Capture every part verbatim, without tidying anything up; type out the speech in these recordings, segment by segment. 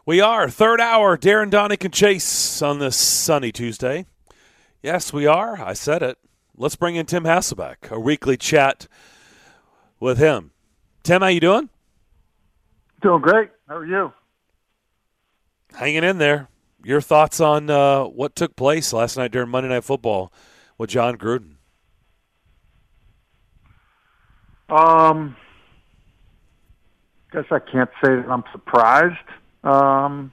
We are. Third hour, Darren, Donick, and Chase on this sunny Tuesday. Yes, we are. I said it. Let's bring in Tim Hasselbeck, a weekly chat with him. Tim, how you doing? Doing great. How are you? Hanging in there. Your thoughts on uh, what took place last night during Monday Night Football with Jon Gruden? Um, guess I can't say that I'm surprised. Um,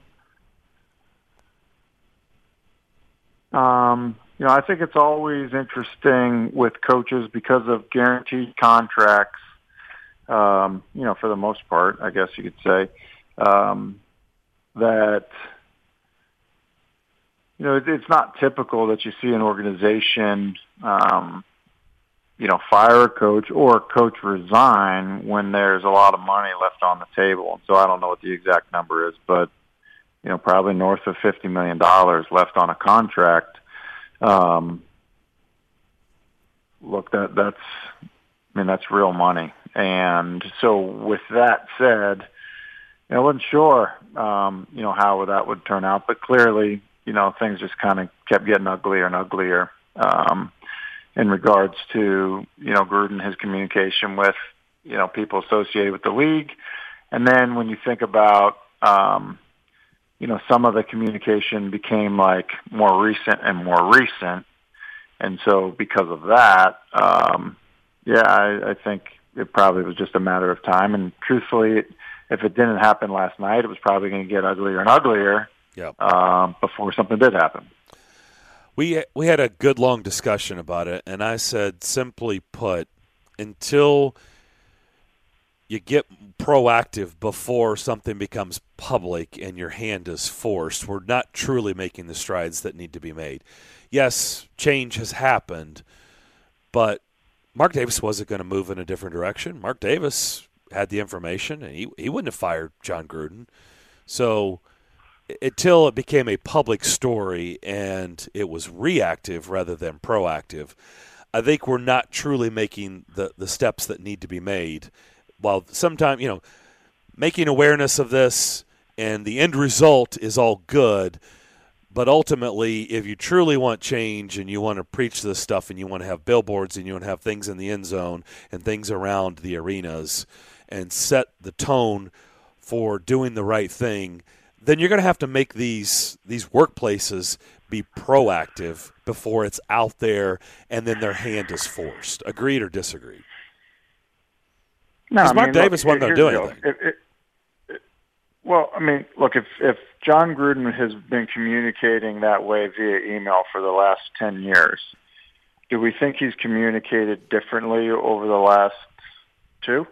um, you know, I think it's always interesting with coaches because of guaranteed contracts. Um, you know, for the most part, I guess you could say um, that. You know, it, it's not typical that you see an organization, um, you know, fire a coach or a coach resign when there's a lot of money left on the table. So I don't know what the exact number is, but, you know, probably north of fifty million dollars left on a contract. Um, look, that that's, I mean, that's real money. And so with that said, you know, I wasn't sure, um, you know, how that would turn out, but clearly, you know, things just kind of kept getting uglier and uglier um, in regards to, you know, Gruden, his communication with, you know, people associated with the league. And then when you think about, um, you know, some of the communication became like more recent and more recent. And so because of that, um, yeah, I, I think it probably was just a matter of time. And truthfully, it, if it didn't happen last night, it was probably going to get uglier and uglier. Yep. Um, before something did happen. We we had a good long discussion about it, and I said, simply put, until you get proactive before something becomes public and your hand is forced, we're not truly making the strides that need to be made. Yes, change has happened, but Mark Davis wasn't going to move in a different direction. Mark Davis had the information, and he, he wouldn't have fired Jon Gruden. So until it became a public story and it was reactive rather than proactive, I think we're not truly making the, the steps that need to be made. While sometimes, you know, making awareness of this and the end result is all good, but ultimately, if you truly want change and you want to preach this stuff and you want to have billboards and you want to have things in the end zone and things around the arenas and set the tone for doing the right thing, then you're going to have to make these these workplaces be proactive before it's out there and then their hand is forced. Agreed or disagreed? No, I Mark mean, Davis look, wasn't going to do here's the anything. deal. It, it, it, well, I mean, look, if if Jon Gruden has been communicating that way via email for the last ten years, do we think he's communicated differently over the last two?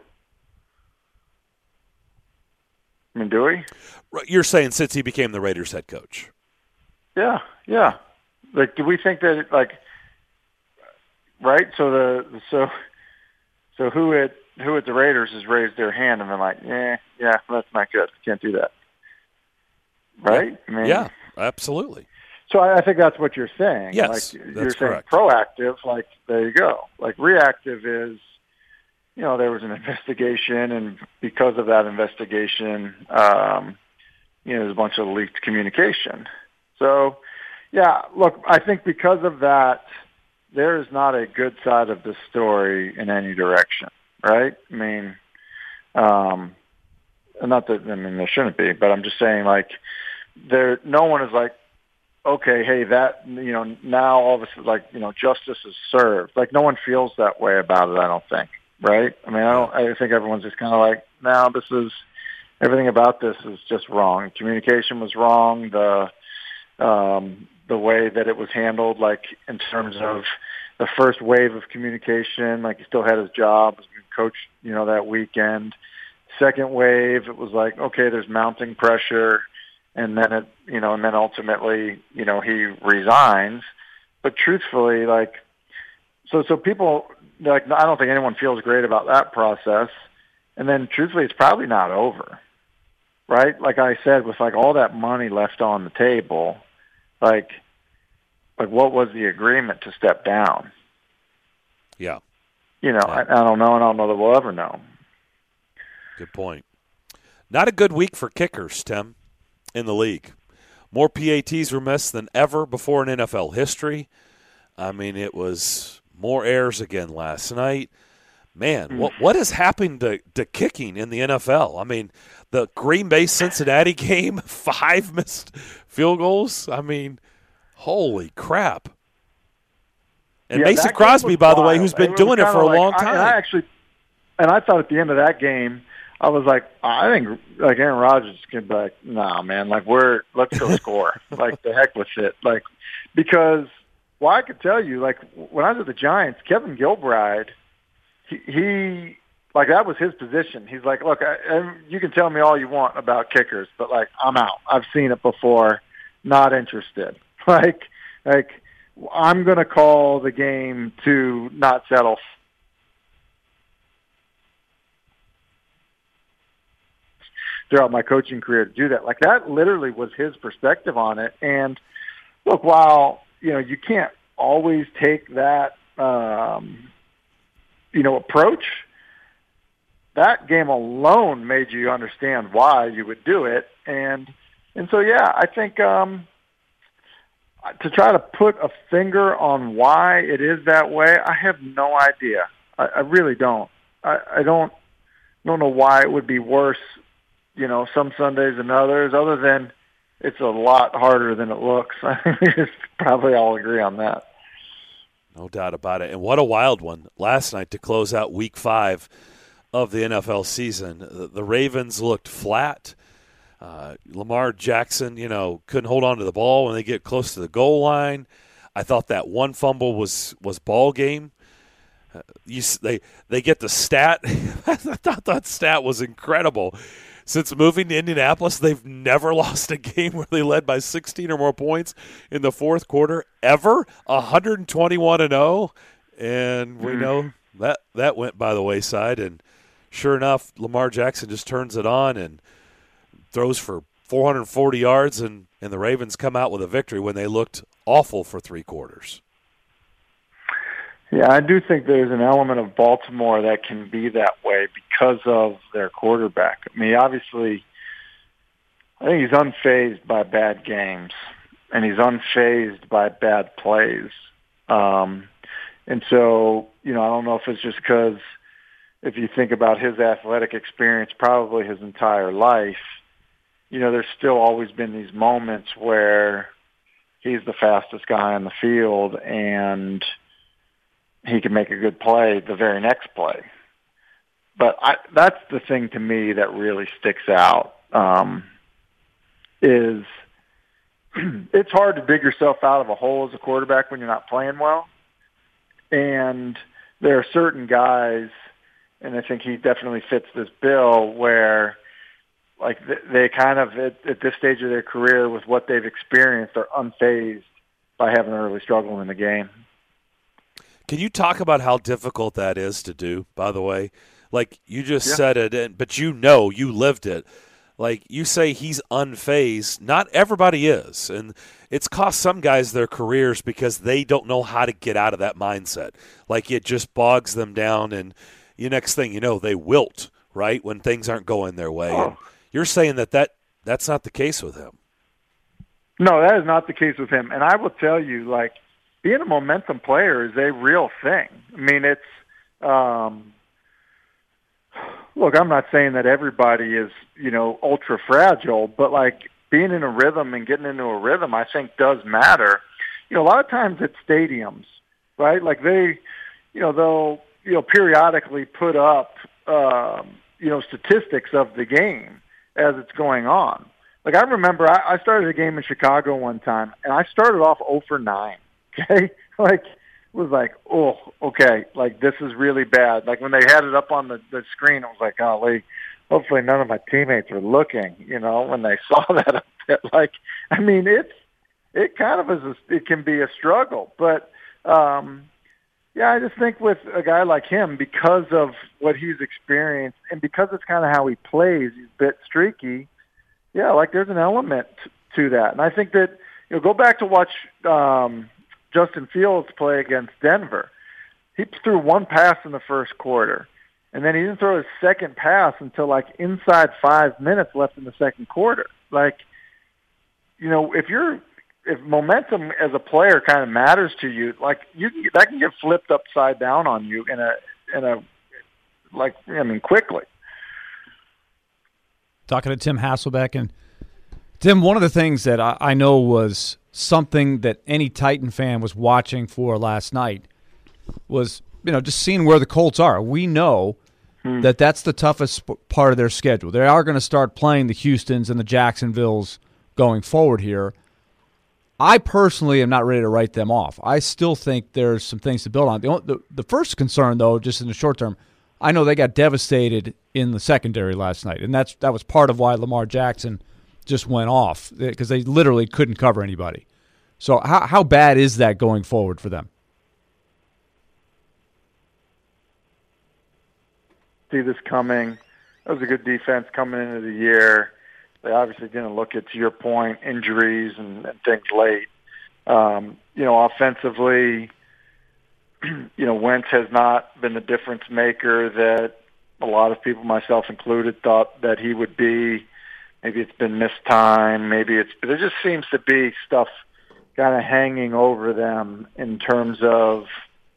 I mean, do we? You're saying since he became the Raiders head coach? Yeah, yeah. Like, do we think that, like, right? So the so so who at who at the Raiders has raised their hand and been like, yeah, yeah, that's not good. Can't do that. Right? Yeah, I mean, yeah, absolutely. So I, I think that's what you're saying. Yes, like, that's you're saying correct. Proactive, like, there you go. Like, reactive is, you know, there was an investigation, and because of that investigation, um, you know, there's a bunch of leaked communication. So, yeah, look, I think because of that, there is not a good side of the story in any direction, right? I mean, um, not that, I mean, there shouldn't be, but I'm just saying, like, there, no one is like, okay, hey, that, you know, now all of a sudden, like, you know, justice is served. Like, no one feels that way about it, I don't think. Right? I mean, I don't. I think everyone's just kind of like, no, this is everything about this is just wrong. Communication was wrong. The um, the way that it was handled, like in terms of the first wave of communication, like he still had his job as coach, you know, that weekend. Second wave, it was like, okay, there's mounting pressure, and then it, you know, and then ultimately, you know, he resigns. But truthfully, like, so so people. Like, I don't think anyone feels great about that process. And then, truthfully, it's probably not over, right? Like I said, with like all that money left on the table, like, like what was the agreement to step down? Yeah. You know, yeah. I, I don't know, and I don't know that we'll ever know. Good point. Not a good week for kickers, Tim. in the league. More P A Ts were missed than ever before in N F L history. I mean, it was more errors again last night. Man, what what has happened to, to kicking in the N F L? I mean, the Green Bay-Cincinnati game, five missed field goals. I mean, holy crap. And yeah, Mason Crosby, by wild. the way, who's been it doing it for a like, long time. I, I actually, and I thought at the end of that game, I was like, I think like Aaron Rodgers could be like, nah, man, like we're let's go score, like the heck with it, like because well, I could tell you, like when I was at the Giants, Kevin Gilbride, he, he like that was his position. He's like, look, I, I, you can tell me all you want about kickers, but like I'm out. I've seen it before. Not interested. Like, like I'm going to call the game to not settle. Throughout my coaching career to do that. Like that literally was his perspective on it. And look, while, you know, you can't always take that, um, you know, approach, that game alone made you understand why you would do it. And, and so, yeah, I think, um, to try to put a finger on why it is that way, I have no idea. I, I really don't. I, I don't, don't know why it would be worse, you know, some Sundays than others, other than it's a lot harder than it looks. I think we just probably all agree on that. No doubt about it. And what a wild one last night to close out week five of the N F L season. The, the Ravens looked flat. Uh, Lamar Jackson, you know, couldn't hold on to the ball when they get close to the goal line. I thought that one fumble was, was ball game. Uh, you, they, they get the stat. I thought that stat was incredible. Since moving to Indianapolis, they've never lost a game where they led by sixteen or more points in the fourth quarter ever. one twenty-one and oh, and we know that that went by the wayside. And sure enough, Lamar Jackson just turns it on and throws for four hundred forty yards, and, and the Ravens come out with a victory when they looked awful for three quarters. Yeah, I do think there's an element of Baltimore that can be that way because of their quarterback. I mean, obviously, I think he's unfazed by bad games, and he's unfazed by bad plays. Um, and so, you know, I don't know if it's just because if you think about his athletic experience, probably his entire life, you know, there's still always been these moments where he's the fastest guy on the field, and he can make a good play the very next play. But I, that's the thing to me that really sticks out, um, is it's hard to dig yourself out of a hole as a quarterback when you're not playing well. And there are certain guys, and I think he definitely fits this bill, where like they kind of, at, at this stage of their career with what they've experienced, are unfazed by having an early struggle in the game. Can you talk about how difficult that is to do, by the way? Like, you just yeah. said it, and, but you know, you lived it. Like, you say he's unfazed. Not everybody is. And it's cost some guys their careers because they don't know how to get out of that mindset. Like, it just bogs them down, and the next thing you know, they wilt, right, when things aren't going their way. Oh. And you're saying that, that that's not the case with him. No, that is not the case with him. And I will tell you, like, being a momentum player is a real thing. I mean, it's um, – look, I'm not saying that everybody is, you know, ultra fragile, but, like, being in a rhythm and getting into a rhythm I think does matter. You know, a lot of times at stadiums, right, like they, you know, they'll, you know, periodically put up, um, you know, statistics of the game as it's going on. Like, I remember I, I started a game in Chicago one time, and I started off oh for nine. Okay, like it was like, oh, okay, like this is really bad. Like when they had it up on the, the screen, I was like, golly, hopefully none of my teammates were looking. You know, when they saw that, up there. Like, I mean, it's it kind of is. A, it can be a struggle, but um, yeah, I just think with a guy like him, because of what he's experienced and because it's kind of how he plays, he's a bit streaky. Yeah, like there's an element to that, and I think that you know, go back to watch. Um, Justin Fields play against Denver. He threw one pass in the first quarter, and then he didn't throw his second pass until like inside five minutes left in the second quarter. Like you know, if you're if momentum as a player kind of matters to you, like you that can get flipped upside down on you in a in a like I mean quickly. Talking to Tim Hasselbeck, and Tim, one of the things that I, I know was something that any Titan fan was watching for last night was, you know, just seeing where the Colts are. We know hmm. that that's the toughest part of their schedule. They are going to start playing the Houstons and the Jacksonvilles going forward here. I personally am not ready to write them off. I still think there's some things to build on. The, the, the first concern, though, just in the short term, I know they got devastated in the secondary last night, and that's that was part of why Lamar Jackson just went off, because they literally couldn't cover anybody. So how how bad is that going forward for them? See this coming. That was a good defense coming into the year. They obviously didn't look at, to your point, injuries and, and things late. Um, you know, offensively, you know, Wentz has not been the difference maker that a lot of people, myself included, thought that he would be. Maybe it's been missed time. Maybe it's, but there just seems to be stuff kind of hanging over them in terms of,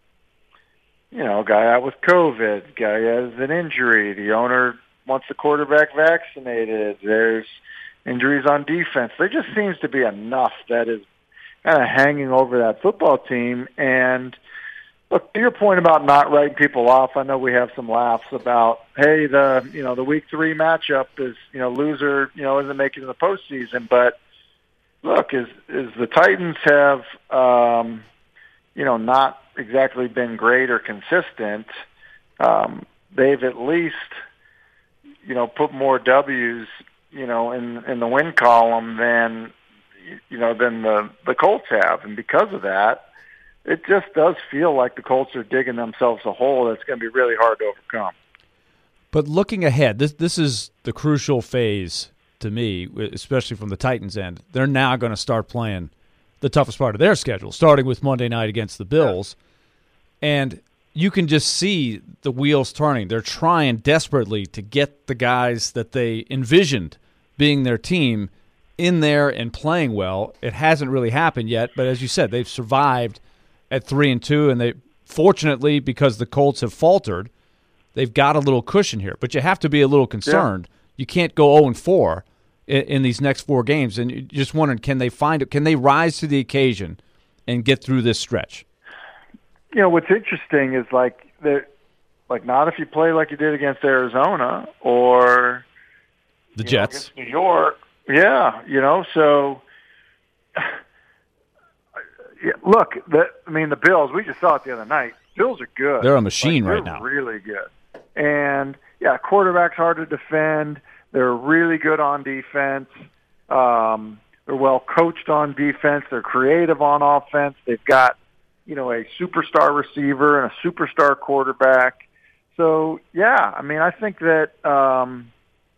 you know, guy out with COVID, guy has an injury, the owner wants the quarterback vaccinated, there's injuries on defense. There just seems to be enough that is kind of hanging over that football team. And look, to your point about not writing people off, I know we have some laughs about, hey, the you know the week three matchup is you know loser you know isn't making the postseason. But look, is is the Titans have um, you know not exactly been great or consistent. Um, they've at least you know put more W's you know in in the win column than you know than the the Colts have, and because of that, it just does feel like the Colts are digging themselves a hole that's going to be really hard to overcome. But looking ahead, this this is the crucial phase to me, especially from the Titans' end. They're now going to start playing the toughest part of their schedule, starting with Monday night against the Bills. Yeah. And you can just see the wheels turning. They're trying desperately to get the guys that they envisioned being their team in there and playing well. It hasn't really happened yet, but as you said, they've survived at three and two, and they fortunately, because the Colts have faltered, they've got a little cushion here. But you have to be a little concerned. Yeah. You can't go oh and four in, in these next four games, and you're just wondering, can they find it? Can they rise to the occasion and get through this stretch? You know, what's interesting is like like not if you play like you did against Arizona or the Jets, know, New York. Yeah, you know, so. Yeah, look, the, I mean, the Bills, we just saw it the other night. Bills are good. They're a machine like, right they're now. Really good. And, yeah, quarterback's hard to defend. They're really good on defense. Um, they're well coached on defense. They're creative on offense. They've got, you know, a superstar receiver and a superstar quarterback. So, yeah, I mean, I think that, um,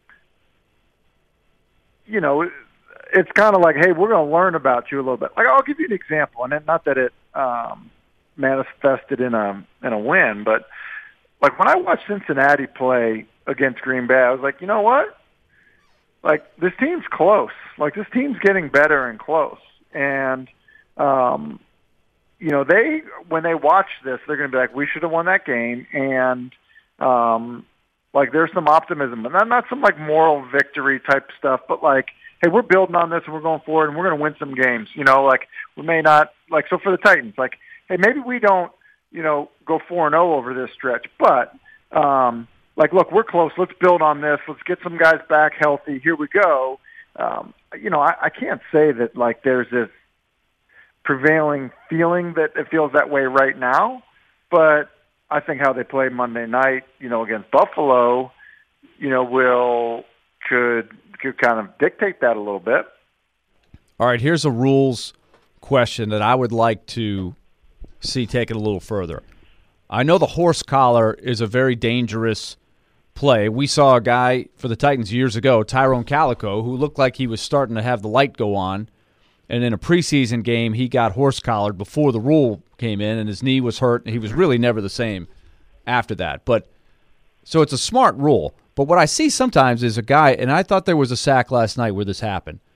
you know, it's kind of like, hey, we're going to learn about you a little bit. Like, I'll give you an example, and not that it um, manifested in a in a win, but like when I watched Cincinnati play against Green Bay, I was like, you know what? Like, this team's close. Like, this team's getting better and close. And, um, you know, they when they watch this, they're going to be like, we should have won that game. And, um, like, there's some optimism. And not, not some, like, moral victory type stuff, but, like, hey, we're building on this and we're going forward and we're going to win some games. You know, like we may not, like, so for the Titans, like, hey, maybe we don't, you know, go four and oh over this stretch, but, um, like, look, we're close. Let's build on this. Let's get some guys back healthy. Here we go. Um, you know, I, I can't say that, like, there's this prevailing feeling that it feels that way right now, but I think how they play Monday night, you know, against Buffalo, you know, will, could, could kind of dictate that a little bit. All right, here's a rules question that I would like to see taken a little further. I know the horse collar is a very dangerous play. We saw a guy for the Titans years ago, Tyrone Calico, who looked like he was starting to have the light go on, and in a preseason game he got horse collared before the rule came in, and his knee was hurt, and he was really never the same after that. But so it's a smart rule. But what I see sometimes is a guy, and I thought there was a sack last night where this happened,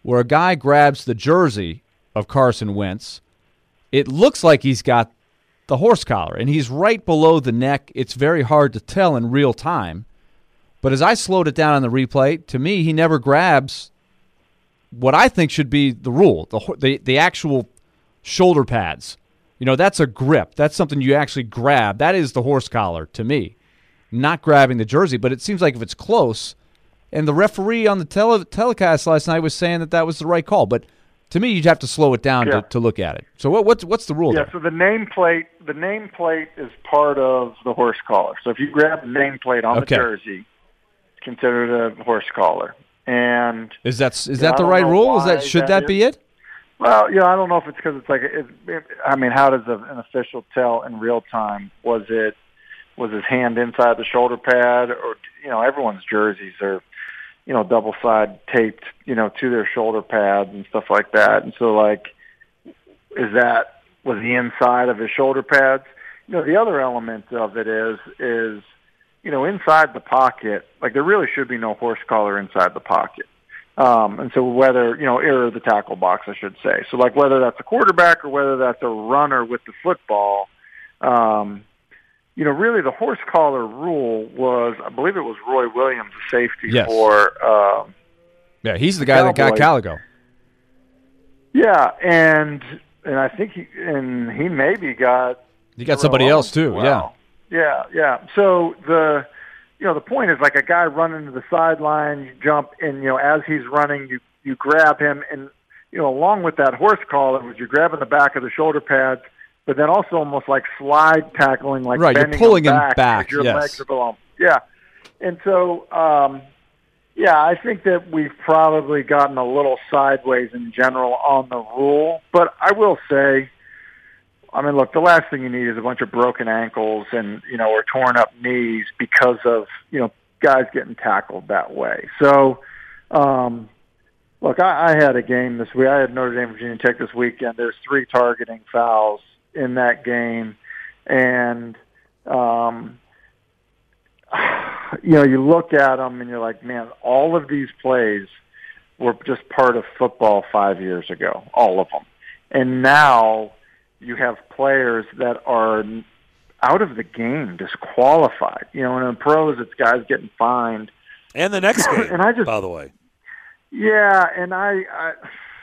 where a guy grabs the jersey of Carson Wentz. It looks like he's got the horse collar, and he's right below the neck. It's very hard to tell in real time. But as I slowed it down on the replay, to me, he never grabs what I think should be the rule, the the, the actual shoulder pads. You know, that's a grip. That's something you actually grab. That is the horse collar to me, not grabbing the jersey. But it seems like if it's close, and the referee on the tele, telecast last night was saying that that was the right call. But to me, you'd have to slow it down yeah. to, to look at it. So what, what's what's the rule yeah, there? so the nameplate the nameplate is part of the horse collar. So if you grab the nameplate on Okay. the jersey, it's considered a horse collar. And Is that is Yeah, that I the don't right know rule? Is why that should that that is. be it? Well, yeah, I don't know if it's because it's like it, it, I mean, how does a, an official tell in real time? Was it was his hand inside the shoulder pad, or you know, everyone's jerseys are you know double side taped you know to their shoulder pads and stuff like that. And so, like, is that was the inside of his shoulder pads? You know, the other element of it is is you know inside the pocket. Like, there really should be no horse collar inside the pocket. Um, and so whether, you know, or the tackle box, I should say. So, like, whether that's a quarterback or whether that's a runner with the football, um, you know, really the horse collar rule was, I believe it was Roy Williams, the safety Yes. for um, Yeah, he's the guy that got Cowboys. Caligo. yeah, and and I think he, and he maybe got You got somebody else too. Wow. Yeah, yeah. So the you know the point is, like, a guy running to the sideline, you jump, and you know as he's running, you you grab him, and you know along with that horse collar, was you're grabbing the back of the shoulder pads, but then also almost like slide tackling, like Right, you're bending pulling him him back, back, as your yes. legs are below him. Yeah, and so um, yeah, I think that we've probably gotten a little sideways in general on the rule, but I will say, I mean, look, the last thing you need is a bunch of broken ankles and, you know, or torn up knees because of, you know, guys getting tackled that way. So, um, look, I, I had a game this week. I had Notre Dame, Virginia Tech this weekend. There's three targeting fouls in that game. And, um, you know, you look at them and you're like, man, all of these plays were just part of football five years ago, all of them. And now you have players that are out of the game, disqualified. You know, and in pros, it's guys getting fined. And the next game, and I just, by the way. Yeah, and I, I,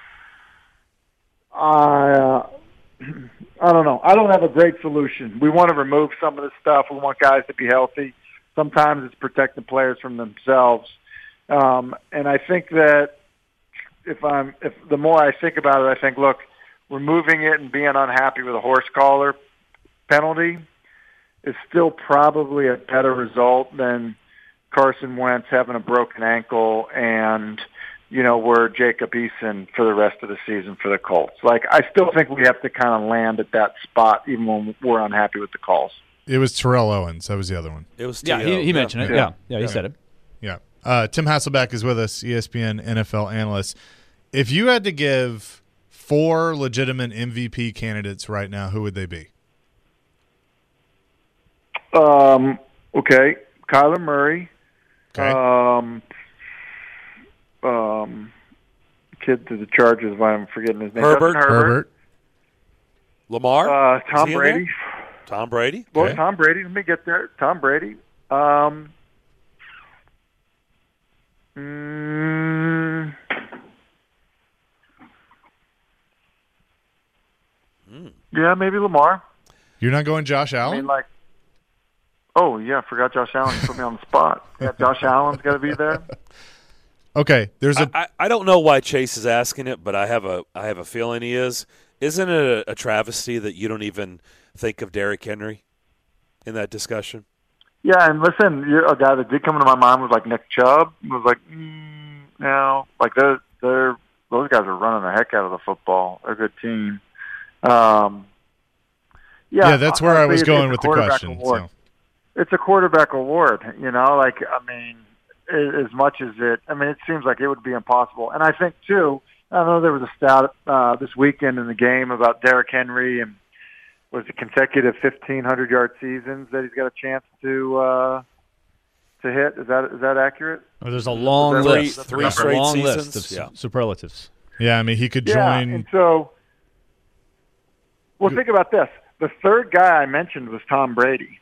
I, uh, I don't know. I don't have a great solution. We want to remove some of this stuff. We want guys to be healthy. Sometimes it's protecting players from themselves. Um, and I think that if I'm, if the more I think about it, I think, look, removing it and being unhappy with a horse collar penalty is still probably a better result than Carson Wentz having a broken ankle and, you know, we're Jacob Eason for the rest of the season for the Colts. Like, I still think we have to kind of land at that spot even when we're unhappy with the calls. It was Terrell Owens. That was the other one. It was Yeah, T O. he, he mentioned it. Yeah. Yeah, yeah, he Yeah. said it. Yeah. Uh, Tim Hasselbeck is with us, E S P N N F L analyst. If you had to give four legitimate M V P candidates right now, who would they be? Um, okay, Kyler Murray. Okay. Um, um, kid to the Chargers, why I'm forgetting his name. Herbert. Justin Herbert. Lamar? Uh, Tom Is he in Brady. there? Tom Brady? Well, Okay. Tom Brady. Let me get there. Tom Brady. Um, mm, yeah, maybe Lamar. You're not going Josh I Allen? mean, like, oh yeah, I forgot Josh Allen. You put me on the spot. Yeah, Josh Allen's got to be there. Okay. There's a I, I, I don't know why Chase is asking it, but I have a I have a feeling he is. Isn't it a, a travesty that you don't even think of Derrick Henry in that discussion? Yeah, and listen, you're, a guy that did come into my mind was like Nick Chubb. Was like, mm, no, like they're they're those guys are running the heck out of the football. They're a good team. Um, yeah, yeah, that's where I was honestly, going it's with a the quarterback question. award. So. It's a quarterback award, you know. Like, I mean, a- as much as it, I mean, it seems like it would be impossible. And I think too, I know there was a stat uh, this weekend in the game about Derrick Henry and was it consecutive fifteen hundred yard seasons that he's got a chance to uh, to hit. Is that is that accurate? Oh, there's a long Three- list. three There's a straight long seasons? list of Yeah. su- superlatives. Yeah, I mean, he could Yeah, join. and so, well, think about this. The third guy I mentioned was Tom Brady.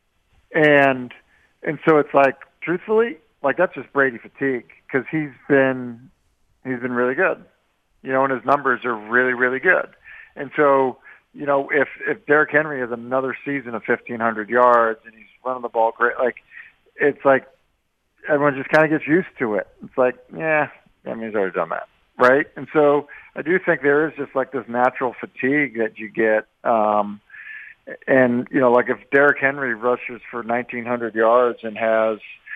And and so it's like, truthfully, like that's just Brady fatigue because he's been he's been really good, you know, and his numbers are really really good. And so, you know, if if Derrick Henry has another season of fifteen hundred yards and he's running the ball great, like it's like everyone just kind of gets used to it. It's like, yeah, I mean, he's already done that, right? And so I do think there is just like this natural fatigue that you get. Um, And, you know, like if Derrick Henry rushes for nineteen hundred yards and has,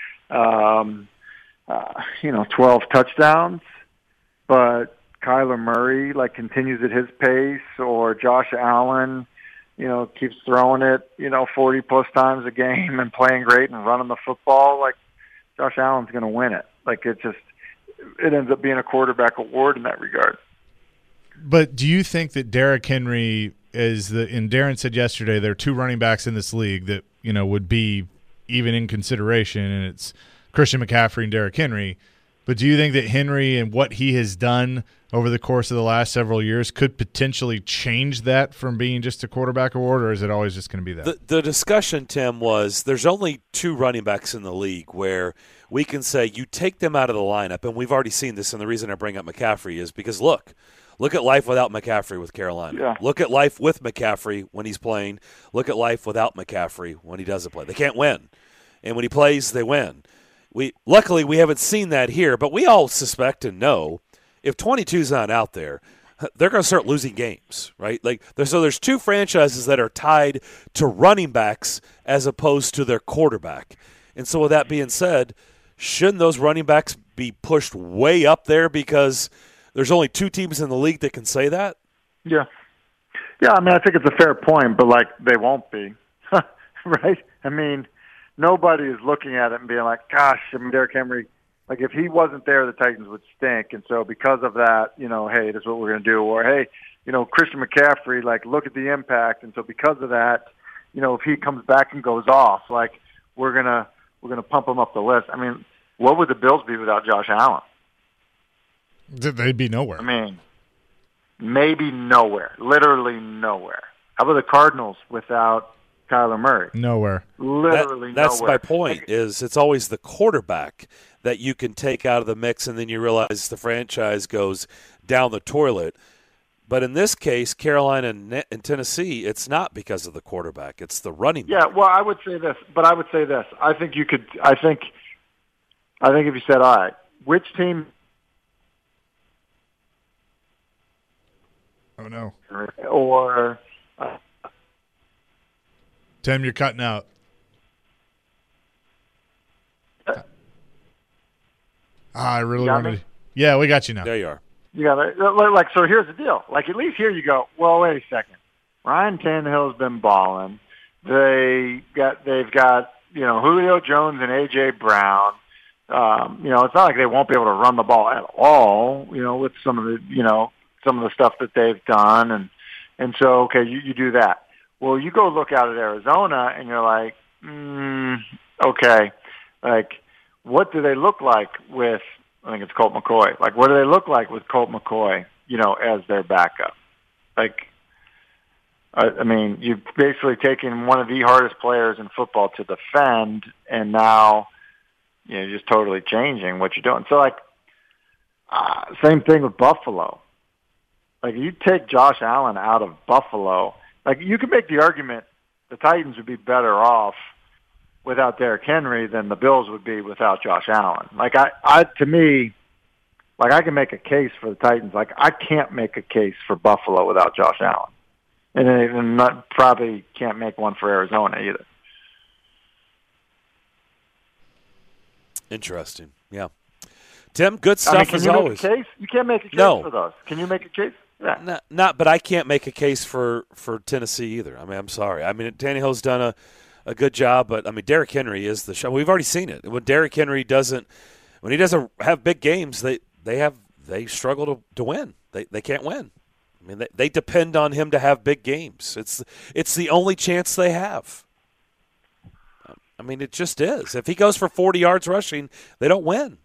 um, uh, you know, twelve touchdowns, but Kyler Murray, like, continues at his pace, or Josh Allen, you know, keeps throwing it, you know, forty-plus times a game and playing great and running the football, like, Josh Allen's going to win it. Like, it just it ends up being a quarterback award in that regard. But do you think that Derrick Henry is the? And Darren said yesterday there are two running backs in this league that you know would be even in consideration, and it's Christian McCaffrey and Derrick Henry. But do you think that Henry and what he has done over the course of the last several years could potentially change that from being just a quarterback award, or is it always just going to be that? The, the discussion, Tim, was there's only two running backs in the league where we can say you take them out of the lineup, and we've already seen this, and the reason I bring up McCaffrey is because, look, look at life without McCaffrey with Carolina. Yeah. Look at life with McCaffrey when he's playing. Look at life without McCaffrey when he doesn't play. They can't win. And when he plays, they win. We Luckily, we haven't seen that here, but we all suspect and know if twenty-two's not out there, they're going to start losing games, right? Like, there's, so there's two franchises that are tied to running backs as opposed to their quarterback. And so with that being said, shouldn't those running backs be pushed way up there because there's only two teams in the league that can say that? Yeah. Yeah, I mean, I think it's a fair point, but, like, they won't be, right? I mean, nobody is looking at it and being like, gosh, I mean, Derrick Henry, like, if he wasn't there, the Titans would stink. And so because of that, you know, hey, this is what we're going to do. Or, hey, you know, Christian McCaffrey, like, look at the impact. And so because of that, you know, if he comes back and goes off, like, we're going to we're gonna pump him up the list. I mean, what would the Bills be without Josh Allen? They'd be nowhere. I mean, maybe nowhere, literally nowhere. How about the Cardinals without Kyler Murray? Nowhere. Literally That- that's nowhere. my point, is it's always the quarterback that you can take out of the mix, and then you realize the franchise goes down the toilet. But in this case, Carolina and, and Tennessee, it's not because of the quarterback. It's the running back. Yeah, well, I would say this, but I would say this. I think you could. I think. I think if you said, all right, which team? Oh no, Or uh, Tim, you're cutting out. Ah, I really You got wanted. me? To, yeah, we got you now. There you are. you got to like. So here's the deal. Like, at least here you go. Well, wait a second. Ryan Tannehill's been balling. They got. They've got. You know, Julio Jones and A J Brown. Um, you know, it's not like they won't be able to run the ball at all. You know, with some of the. You know. some of the stuff that they've done. And, and so, okay, you, you do that. Well, you go look out at Arizona and you're like, mm, okay, like, what do they look like with, I think it's Colt McCoy. Like, what do they look like with Colt McCoy, you know, as their backup? Like, I, I mean, you've basically taken one of the hardest players in football to defend, and now, you know, just totally changing what you're doing. So, like, uh, same thing with Buffalo. Like, you take Josh Allen out of Buffalo, like, you can make the argument the Titans would be better off without Derrick Henry than the Bills would be without Josh Allen. Like, I, I to me, like, I can make a case for the Titans. Like, I can't make a case for Buffalo without Josh Allen. And then even not, probably can't make one for Arizona either. Interesting. Yeah. Tim, good stuff I mean, can as you always. Make a case? You can't make a case No. for those. Can you make a case? Yeah. Not, not, but I can't make a case for, for Tennessee either. I mean, I'm sorry. I mean, Tannehill's done a, a good job, but I mean, Derrick Henry is the show. We've already seen it. When Derrick Henry doesn't, when he doesn't have big games, they, they have they struggle to, to win. They they can't win. I mean, they, they depend on him to have big games. It's it's the only chance they have. I mean, it just is. If he goes for forty yards rushing, they don't win.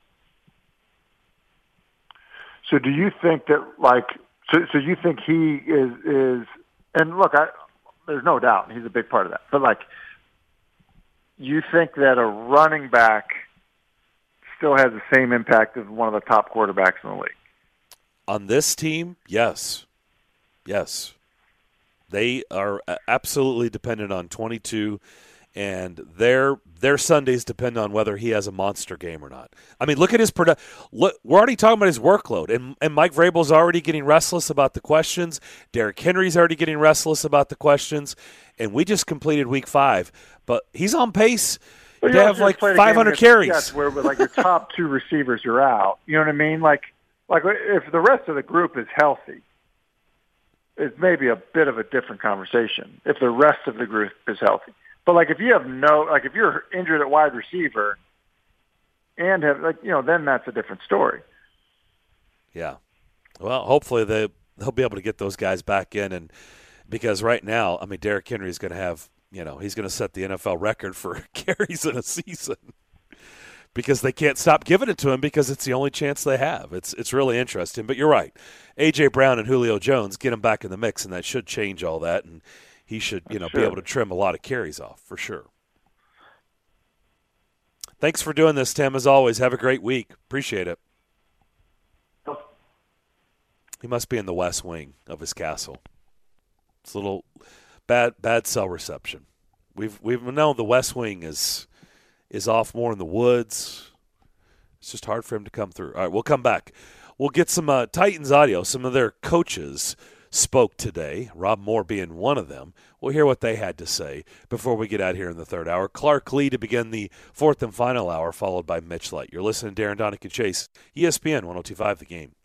So do you think that, like, so, so you think he is, is, and look, I, there's no doubt he's a big part of that, but, like, you think that a running back still has the same impact as one of the top quarterbacks in the league? On this team, yes. Yes. They are absolutely dependent on twenty-two, and their their Sundays depend on whether he has a monster game or not. I mean, look at his production. We're already talking about his workload, and, and Mike Vrabel's already getting restless about the questions. Derrick Henry's already getting restless about the questions, and we just completed week five. But he's on pace well, to have like five hundred carries. Yes, where like your top two receivers are out. You know what I mean? Like, like if the rest of the group is healthy, it's maybe a bit of a different conversation if the rest of the group is healthy. But, like, if you have no – like, if you're injured at wide receiver and have – like, you know, then that's a different story. Yeah. Well, hopefully they, they'll be able to get those guys back in. And because right now, I mean, Derrick Henry is going to have – you know, he's going to set the N F L record for carries in a season because they can't stop giving it to him because it's the only chance they have. It's it's really interesting. But you're right. A J. Brown and Julio Jones, get him back in the mix, and that should change all that. And he should, you know, sure. be able to trim a lot of carries off for sure. Thanks for doing this, Tim. As always, have a great week. Appreciate it. He must be in the west wing of his castle. It's a little bad bad cell reception. We've we've known the west wing is is off more in the woods. It's just hard for him to come through. All right, we'll come back. We'll get some uh, Titans audio. Some of their coaches spoke today, Rob Moore being one of them. We'll hear what they had to say before we get out here in the third hour. Clark Lee to begin the fourth and final hour, followed by Mitch Light. You're listening to Darren Donick and Chase, E S P N one oh two point five The Game.